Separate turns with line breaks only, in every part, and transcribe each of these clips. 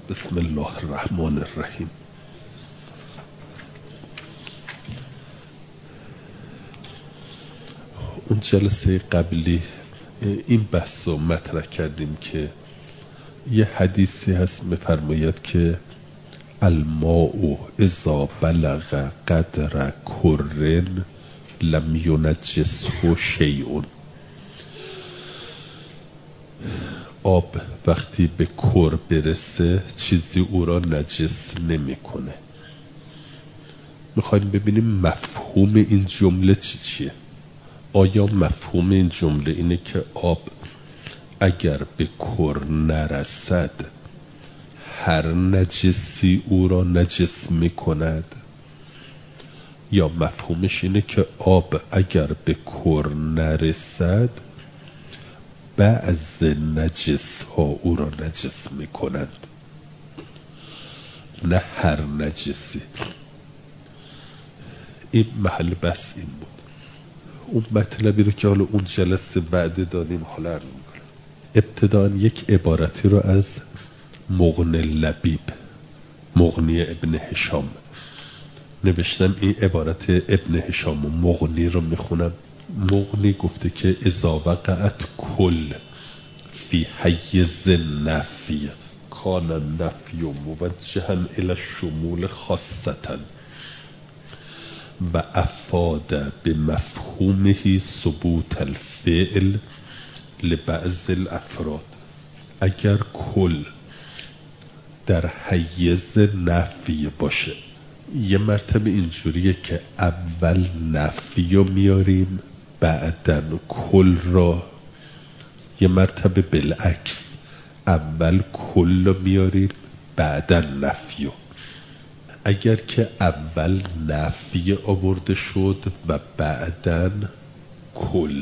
بسم الله الرحمن الرحیم. اون جلسه قبلی این بحث رو مطرح کردیم که یه حدیثی هست میفرماید که الماء اذا بلغ قدر کرن لم ینجسه شیء. آب وقتی به کر برسه چیزی او را نجس نمیکنه. میخوایم ببینیم مفهوم این جمله چیه. آیا مفهوم این جمله اینه که آب اگر به کر نرسد هر نجسی او را نجس میکند، یا مفهومش اینه که آب اگر به کر نرسد بعض نجس ها او را نجس میکنند، نه هر نجسی. این محل بحث این بود. اون مطلبی رو که حالا اون جلسه بعد دادیم حالا عرض میکنم. ابتداً یک عبارتی رو از مغنی لبیب، مغنی ابن هشام نوشتم. این عبارت ابن هشام و مغنی رو میخونم. مغنی گفته که اذا وقعت کل فی حیز نفی کان النفی موجها الی الشمول خاصة و افاد بمفهومه ثبوت الفعل لبعض الافراد. اگر کل در حیز نفی باشه، یه مرتبه اینجوریه که اول نفی رو میاریم بعدن کل را، یه مرتبه بالعکس اول کل رو میاریم بعدن نفی رو. اگر که اول نفی آورده شد و بعدن کل،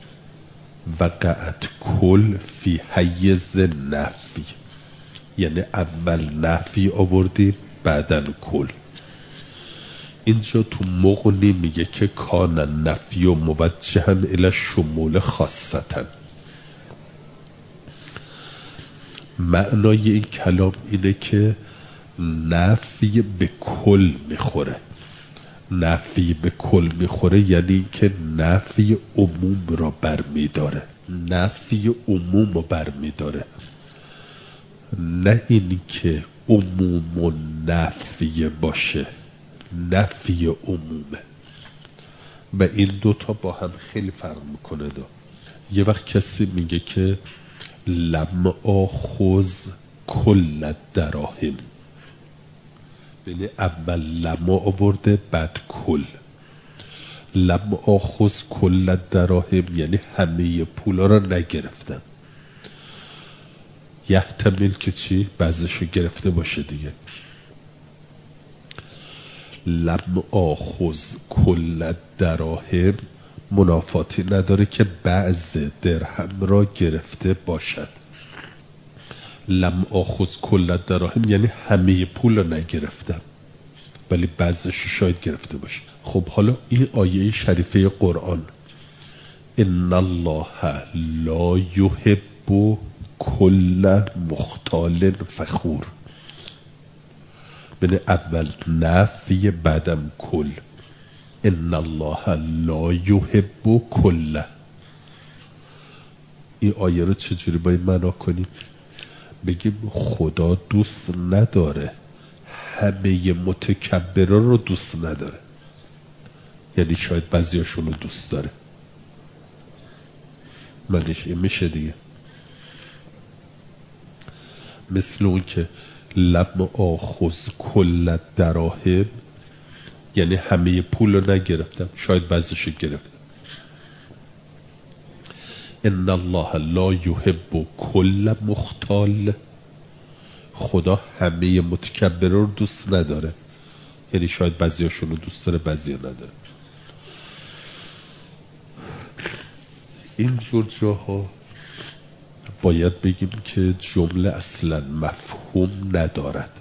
وقعت کل فی حیز نفی، یعنی اول نفی آوردیم بعدن کل. اینجا تو مغنی میگه که کان النفی موجها الی الشمول خاصة. معنای این کلام اینه که نفی به کل میخوره. نفی به کل میخوره یعنی که نفی عموم را برمیداره، نفی عموم را برمیداره، نه این که عموم و نفی باشه، نفی عمومه. و این دوتا با هم خیلی فرق میکنه. یه وقت کسی میگه که لم آخذ کل الدراهم، یعنی اول لم آورده بعد کل. لم آخذ کل الدراهم یعنی همه پولا را نگرفتم. یحتمل که چی؟ بعضشو گرفته باشه دیگه. لم آخذ کل الدراهم منافاتی نداره که بعض درهم را گرفته باشد. لم آخذ کل الدراهم یعنی همه پول را نگرفتم ولی بعضش شاید گرفته باشه. خب حالا این آیه شریفه قرآن ان الله لا یحب کل مختال فخور، بین اول نفی بعدم کل. ان الله لا یحب کل. این آیه رو چجوری باید معنا کنیم؟ بگیم خدا دوست نداره همه متکبران رو دوست نداره، یعنی شاید بعضیاشون رو دوست داره. منش این میشه دیگه. مثل اون که لم آخذ کل الدراهم یعنی همه پول رو نگرفتم، شاید بعضیشو گرفتم. ان الله لا یحب کل مختال، خدا همه متکبران رو دوست نداره، یعنی شاید بعضیاشون رو دوست داره بعضیا نداره. این جور جاها باید بگیم که جمله اصلا مفهوم ندارد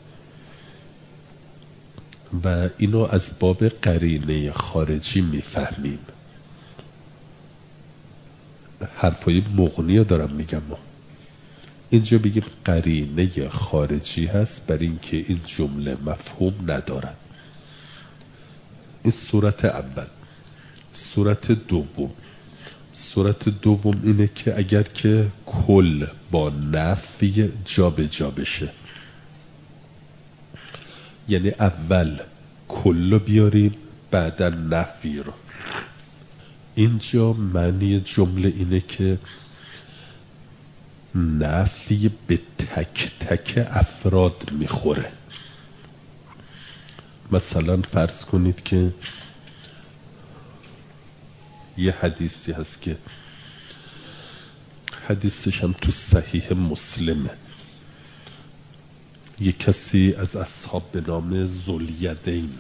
و اینو از باب قرینه خارجی میفهمیم. حرفای مغنی رو دارم میگم. اینجا بگیم قرینه خارجی هست بر اینکه این جمله مفهوم ندارد. این صورت اول. صورت دوم اینه که اگر که کل با نفی جا به جا بشه، یعنی اول کل رو بیاریم بعدا نفی رو. اینجا معنی جمله اینه که نفی به تک تک افراد میخوره. مثلا فرض کنید که یه حدیثی هست که حدیثش هم تو صحیح مسلمه. یه کسی از اصحاب به نام ذوالیدین،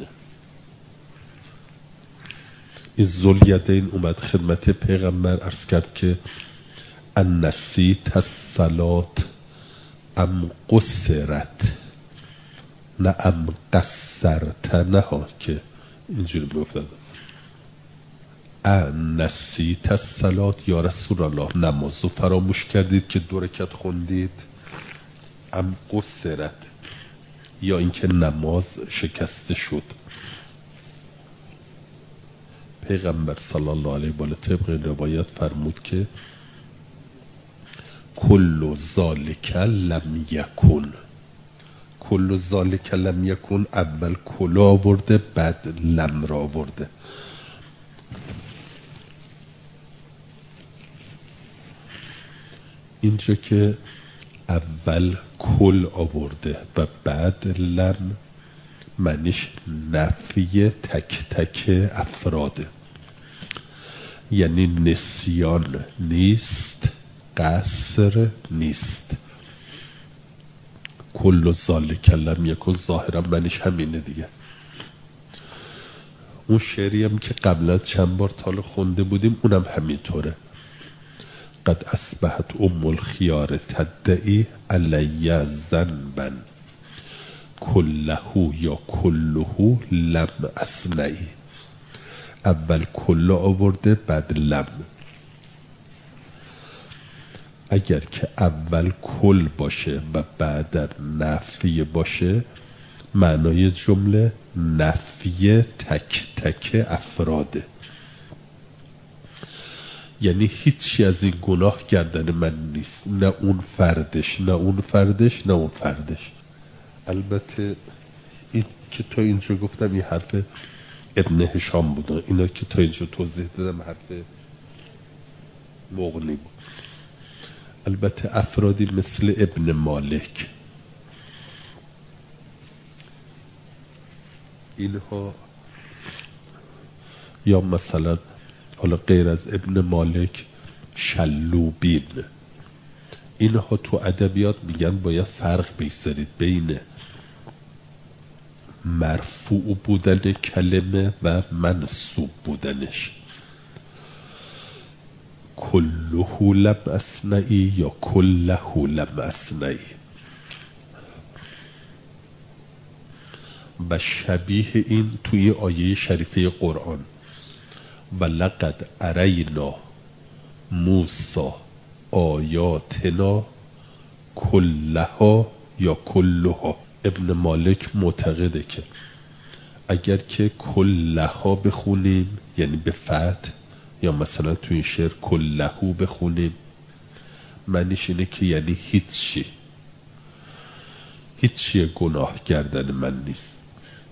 این ذوالیدین اومد خدمت پیغمبر عرض کرد که ان نسیت الصلاة ام قصرت، نه ام قصرت، نه ها که اینجوری میگفتن ان نسیت الصلاة یا رسول الله، نمازو فراموش کردید که 2 رکعت خوندید، ام قصرت یا اینکه نماز شکسته شد. پیغمبر صلی الله علیه و آله طبق روایت فرمود که کل ذالک لم یکن. کل ذالک لم یکن، اول کل آورده بعد لم را آورده. اینجا که اول کل آورده و بعد لم، معنیش نفی تک تک افراده، یعنی نسیان نیست، قصر نیست. کل ذالک لم یکن ظاهرا معنیش همینه دیگه. اون شعری هم که قبلا چند بار تال خونده بودیم اونم همینطوره. قد اصبحت ام الخيار تدعی علی ذنبا کله یا کله لم اصنعی. اول کل آورده بعد لم. اگر که اول کل باشه و بعد نفی باشه، معنای جمله نفی تک تک افراده، یعنی هیچی از این گناه گردن من نیست، نه اون فردش نه اون فردش نه اون فردش. البته این که تا اینجا گفتم این حرف ابن هشام بود، اینا که تا اینجا توضیح دادم حرف مغنی بود. البته افرادی مثل ابن مالک، اینها، یا مثلا حالا غیر از ابن مالک شلوبین، اینها تو ادبیات میگن باید فرق بگذارید بین مرفوع بودن کلمه و منصوب بودنش. کله لم اصنعی یا کله لم اصنعی. و شبیه این توی آیه شریفه قرآن و لقد ارینا موسی آیاتنا کلها یا کلها. ابن مالک معتقده که اگر که کلها بخونیم یعنی به فتح، یا مثلا تو این شعر کلهو بخونیم، معنیش اینه که یعنی هیچی گناه گردن من نیست.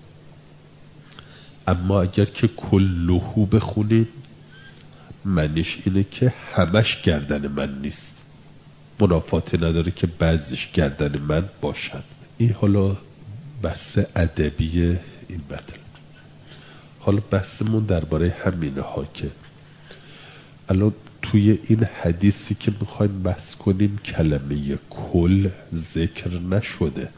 اما اگر که کلهو بخونیم معنیش اینه که همش گردن من نیست، منافاتی نداره که بعضیش گردن من باشد. این حالا بحث ادبی این متن. حالا بحثمون درباره همینه ها که الان توی این حدیثی که میخوایم بحث کنیم کلمه کل ذکر نشده،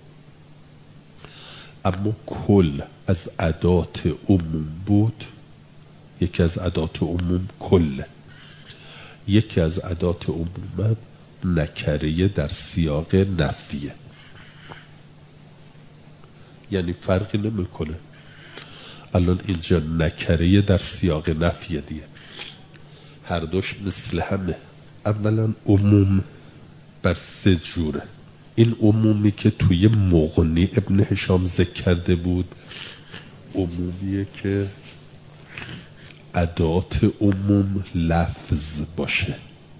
اما کل از ادات عموم بود. یکی از ادات عموم کل، یکی از ادات عموم نکره در سیاق نفیه، یعنی فرقی نمیکنه. الان اینجا نکره در سیاق نفیه دیگه، هر دوش مثل همه. اولا عموم بر 3 جوره. این عمومی که توی مغنی ابن هشام ذکر کرده بود عمومیه که ادات عموم لفظ باشه.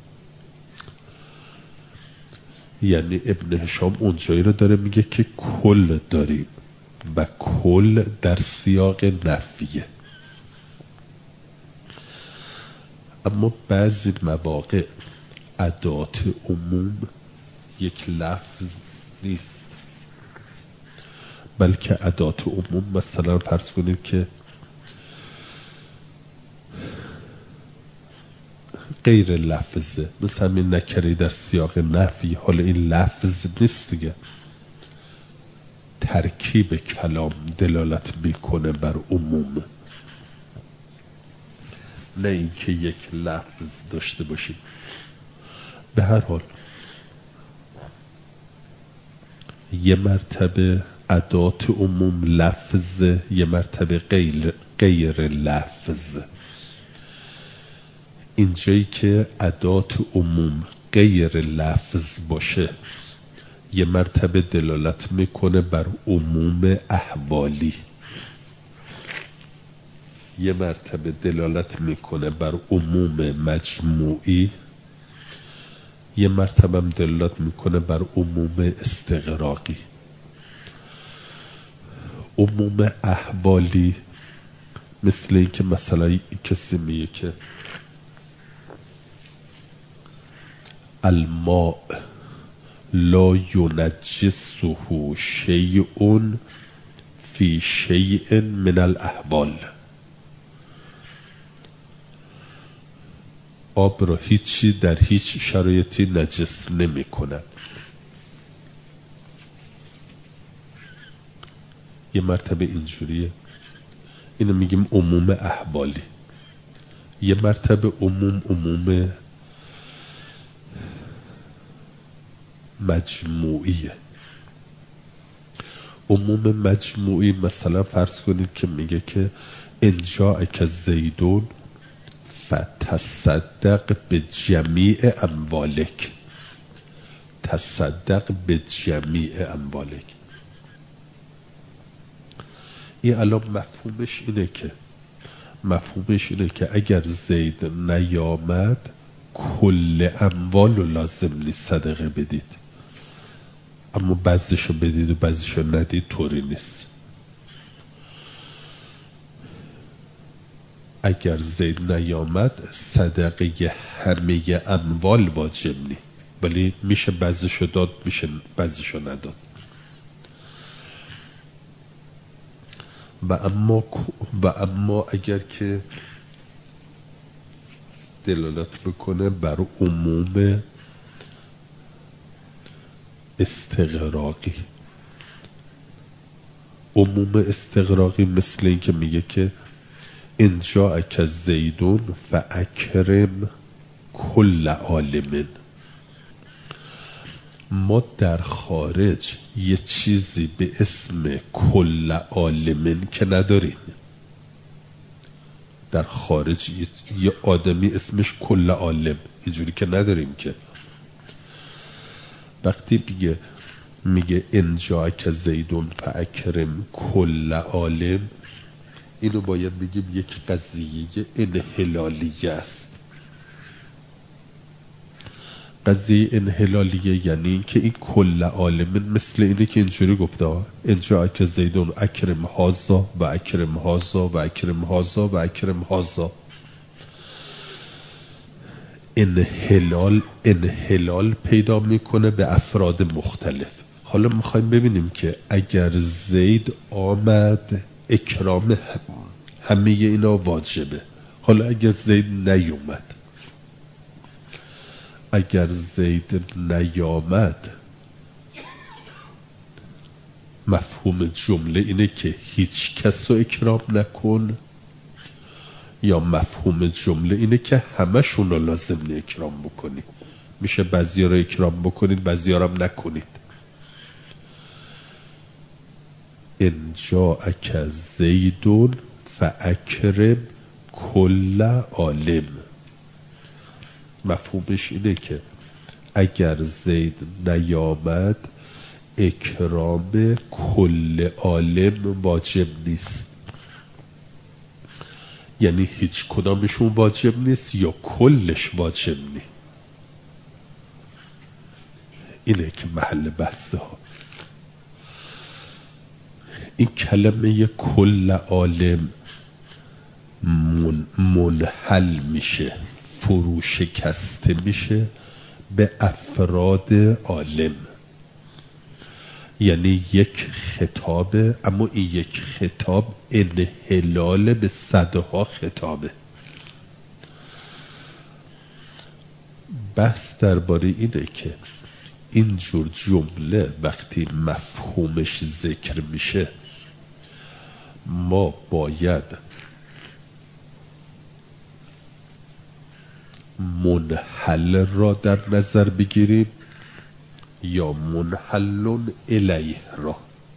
یعنی ابن هشام اونجایی رو داره میگه که کل داریم و کل در سیاق نفیه. اما بعضی مواقع ادات عموم یک لفظ نیست، بلکه ادات عموم مثلا فرض کنید که غیر لفظه، مثل همین نکره در سیاق نفی. حالا این لفظ نیست دیگه، ترکیب کلام دلالت میکنه بر عموم، نه اینکه یک لفظ داشته باشیم. به هر حال یه مرتبه ادات عموم لفظ، یه مرتبه غیر لفظ. اینجایی که ادات عموم غیر لفظ باشه یه مرتبه دلالت میکنه بر عموم احوالی، یه مرتبه دلالت میکنه بر عموم مجموعی، یه مرتبه هم دلالت میکنه بر عموم استغراقی. عموم احوالی مثل این که مثلا کسی میگه که الماء لا ینجسه شیء فی شیء من الاحوال. آب را هیچی در هیچ شرایطی نجس نمی کند. یه مرتبه اینجوریه، اینو میگیم عموم احوالی. یه مرتبه عموم مجموعیه. عموم مجموعی مثلا فرض کنید که میگه که ان جاءک زیدون فتصدق به جمیع اموالک. تصدق به جمیع اموالک. این الان مفهومش اینه که اگر زید نیامد کل اموال رو لازم نیست صدقه بدید، اما بعضیشو بدید و بعضیشو ندید طوری نیست. اگر زید نیامد صدقه همه اموال واجب نی، ولی میشه بعضیشو داد، میشه بعضیشو نداد. و اما اگر که دلالت بکنه بر عموم استغراقی، عموم استغراقی مثل این که میگه که ان جاءک زیدون فاکرم کل عالم. ما در خارج یه چیزی به اسم کل عالم که نداریم. در خارج یه آدمی اسمش کل عالم اینجوری که نداریم که. وقتی میگه ان جاءک زیدون فاکرم کل عالم، اینو باید بگیم یک قضیه انحلالیه است. قضیه انحلالیه یعنی این که این کل عالم مثل اینه که اینجوری گفته ان جاءک زیدون اکرم هذا و اکرم هذا و اکرم هذا و اکرم هذا. انحلال پیدا میکنه به افراد مختلف. حالا میخوایم ببینیم که اگر زید آمد اکرام همه اینا واجبه. حالا اگر زید نیومد، اگر زید نیامد مفهوم جمله اینه که هیچ کس رو اکرام نکن، یا مفهوم جمله اینه که همشون رو لازم نه اکرام بکنی. میشه بعضی رو اکرام بکنید بعضی رو هم نکنید. ان جاءک زیدون فاکرم کل عالم. مفهومش اینه که اگر زید نیامد اکرام کل عالم واجب نیست. یعنی هیچ کدامشون واجب نیست یا کلش واجب نیست. اینه که محل بحثه ها. این کلمه کل عالم منحل میشه، فرو شکسته میشه به افراد عالم. یعنی یک خطابه، اما این یک خطاب انحلال به صدها خطابه. بحث درباره اینه که اینجور جمله وقتی مفهومش ذکر میشه ما باید منحل را در نظر بگیریم یا منحل الیه را.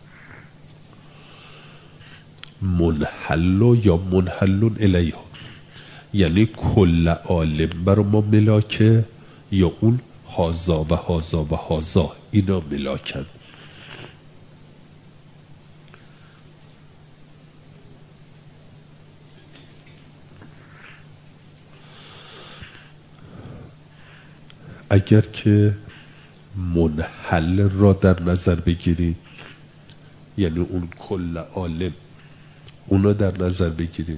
منحل یا منحل الیه، یعنی کل عالم برای ما ملاکه یا اون هازا و هازا و هازا اینا ملاکن. اگر که منحل را در نظر بگیریم، یعنی اون کل عالم اونا در نظر بگیریم،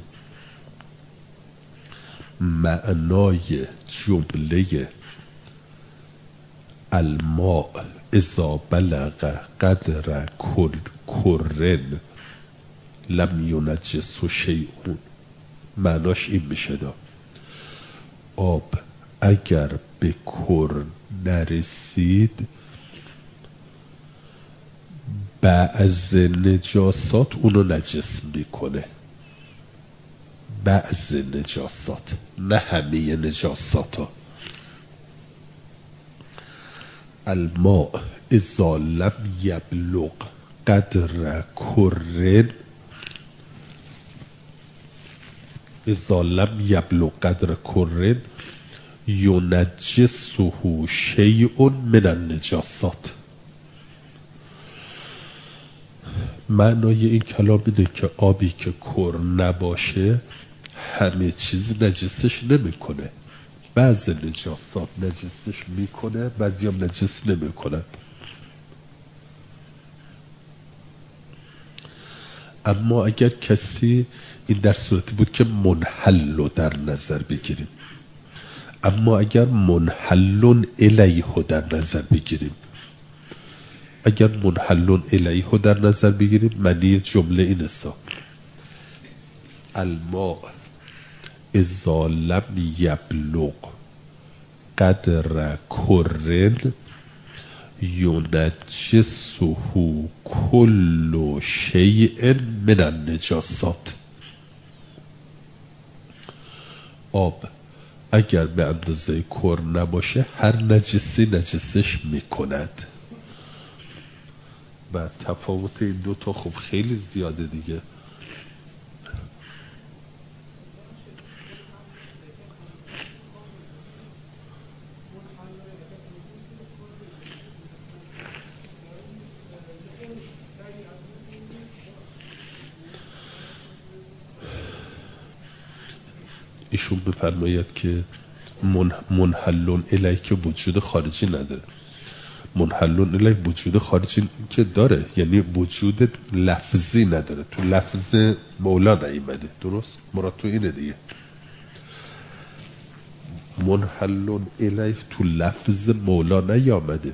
معنای جمله الماء اذا بلغ قدر کرن لم ینجسه شیء، معناش این میشه دا آب اگر به کر نرسید بعض نجاسات اونو نجس میکنه. بعض نجاسات، نه همه نجاسات ها. الماء اذا لم یبلغ قدر کرن، اذا لم یبلغ قدر کرن ینجسه شیء من النجاسات. معنای این کلام اینه که آبی که کر نباشه همه چیز نجسش نمیکنه. بعض نجاسات نجسش میکنه، بعضی هم نجس نمیکنه. اما اگر کسی، این در صورتی بود که منحل رو در نظر بگیریم، اما اگر منحل الیه در نظر بگیریم، اگر منحل الیه در نظر بگیریم معنی جمله این است: الماء اذا لم یبلغ قدر کرن ینجسه کل شیء من النجاسات. آب اگر به اندازه کر نباشه هر نجسی نجسش میکند. و تفاوت این دوتا خب خیلی زیاده دیگه. ایشون بفرماید که منحل الیه که وجود خارجی نداره. منحل الیه وجود خارجی که داره، یعنی وجود لفظی نداره. تو لفظ مولا نیامده. درست؟ مراد تو اینه دیگه. منحل الیه تو لفظ مولا نیامده.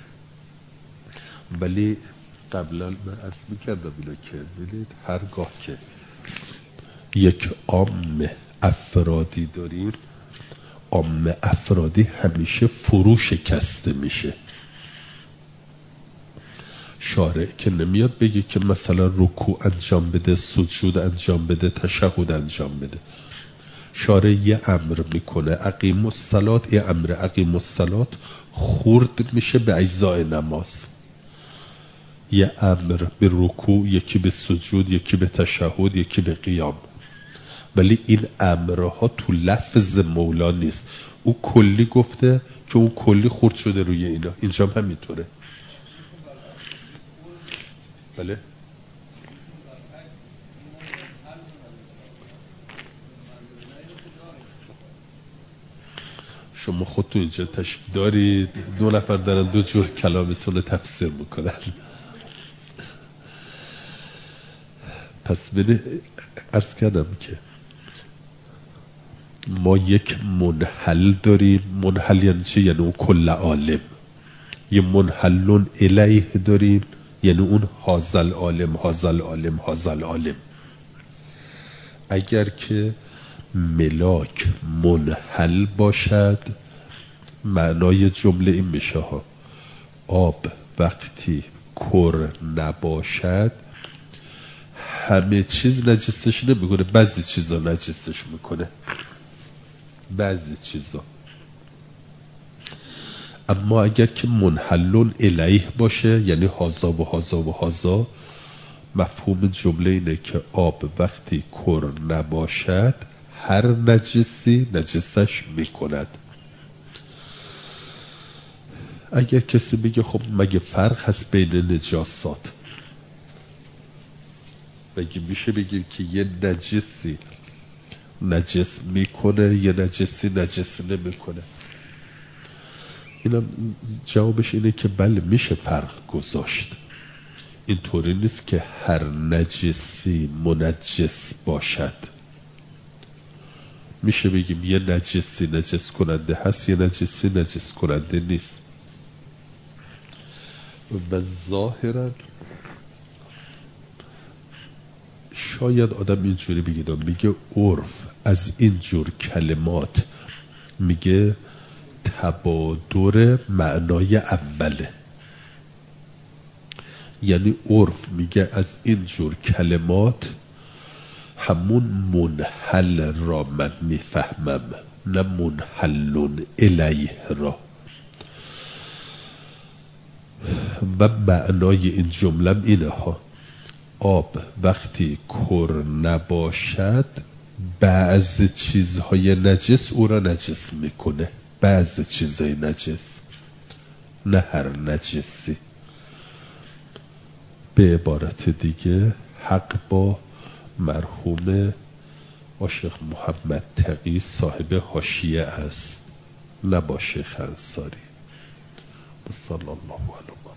ولی قبلا من عرض میکردم اینا که ببینید هرگاه که یک عام افرادی داریم، عام افرادی همیشه فرو شکسته میشه. شارع که نمیاد بگه که مثلا رکوع انجام بده، سجود انجام بده، تشهد انجام بده. شارع یه امر میکنه اقیم الصلاة، یه امر اقیم الصلاة خورد میشه به اجزای نماز. یه امر به رکوع، یکی به سجود، یکی به تشهد، یکی به قیام. ولی این امرها تو لفظ مولا نیست. او کلی گفته که اون کلی خورد شده روی اینا. اینجا هم همینطوره. بله شما خودتون اینجا تشکیل دارید، 2 نفر دارن 2 جور کلامتون رو تفسیر میکنن. پس بده عرض کردم که ما یک منحل داریم. منحل یعنی چه؟ یعنی اون کل عالم. یه منحلون الیه داریم، یعنی اون هازل عالم هازل عالم هازل عالم. اگر که ملاک منحل باشد، معنای جمله این میشه ها: آب وقتی کر نباشد همه چیز نجسش نمیکنه، بعضی چیزا نجسش میکنه، بعضی چیزا. اما اگر که منحلون الیه باشه، یعنی هازا و هازا و هازا، مفهوم جمله اینه که آب وقتی کر نباشد هر نجسی نجسش میکند. اگر کسی بگه خب مگه فرق هست بین نجاسات؟ مگه میشه بگیم که یه نجسی نجس میکنه یه نجسی نجس نمیکنه؟ اینم جوابش اینه که بله میشه فرق گذاشت. اینطوری نیست که هر نجسی منجس باشد. میشه بگیم یه نجسی نجس کننده هست، یه نجسی نجس کننده نیست. و ظاهرا شاید آدم اینجوری بگید، میگه عرف از اینجور کلمات میگه تبادر معنای اوله. یعنی عرف میگه از اینجور کلمات همون منحل را من میفهمم، نه منحلون الیه را. و معنای این جمله اینه ها: آب وقتی کر نباشد بعض چیزهای نجس او را نجس میکنه، بعض چیزهای نجس، نه هر نجسی. به عبارت دیگه حق با مرحوم عاشق محمد تقی صاحب حاشیه است، نه با شیخ انصاری. صلی الله علیه و